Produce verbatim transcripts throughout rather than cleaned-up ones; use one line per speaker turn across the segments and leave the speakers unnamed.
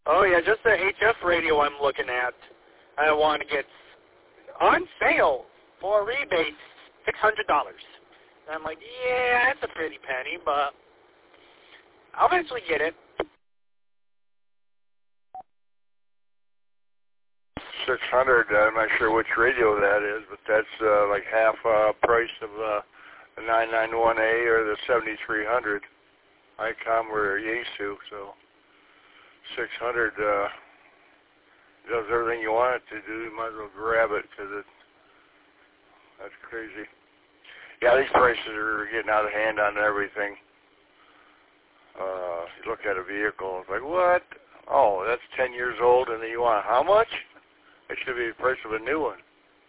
Oh, yeah, just the H F radio I'm looking at. I want to get on sale for a rebate, six hundred dollars. And I'm like, yeah, that's a pretty penny, but I'll eventually get it.
six hundred, I'm not sure which radio that is, but that's uh, like half uh, price of uh, the nine ninety-one A or the seventy-three hundred. ICOM we're used to, so six hundred uh, does everything you want it to do. You might as well grab it because it, that's crazy. Yeah, these prices are getting out of hand on everything. Uh, you look at a vehicle, it's like, what? Oh, that's ten years old, and then you want how much? It should be the price of a new one.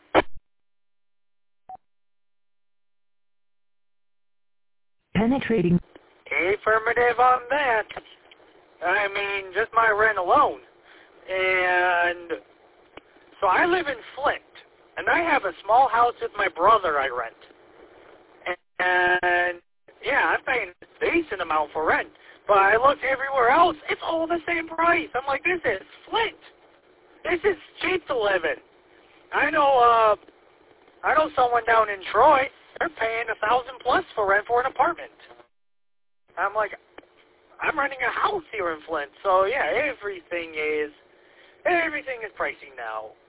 Penetrating.
Affirmative on that. I mean, just my rent alone. And so I live in Flint, and I have a small house with my brother I rent. And, yeah, I'm paying a decent amount for rent. But I looked everywhere else, it's all the same price. I'm like, this is Flint. This is cheap to live in. I know, uh, I know someone down in Troy, they're paying a thousand plus for rent for an apartment. I'm like, I'm renting a house here in Flint, so yeah, everything is, everything is pricey now.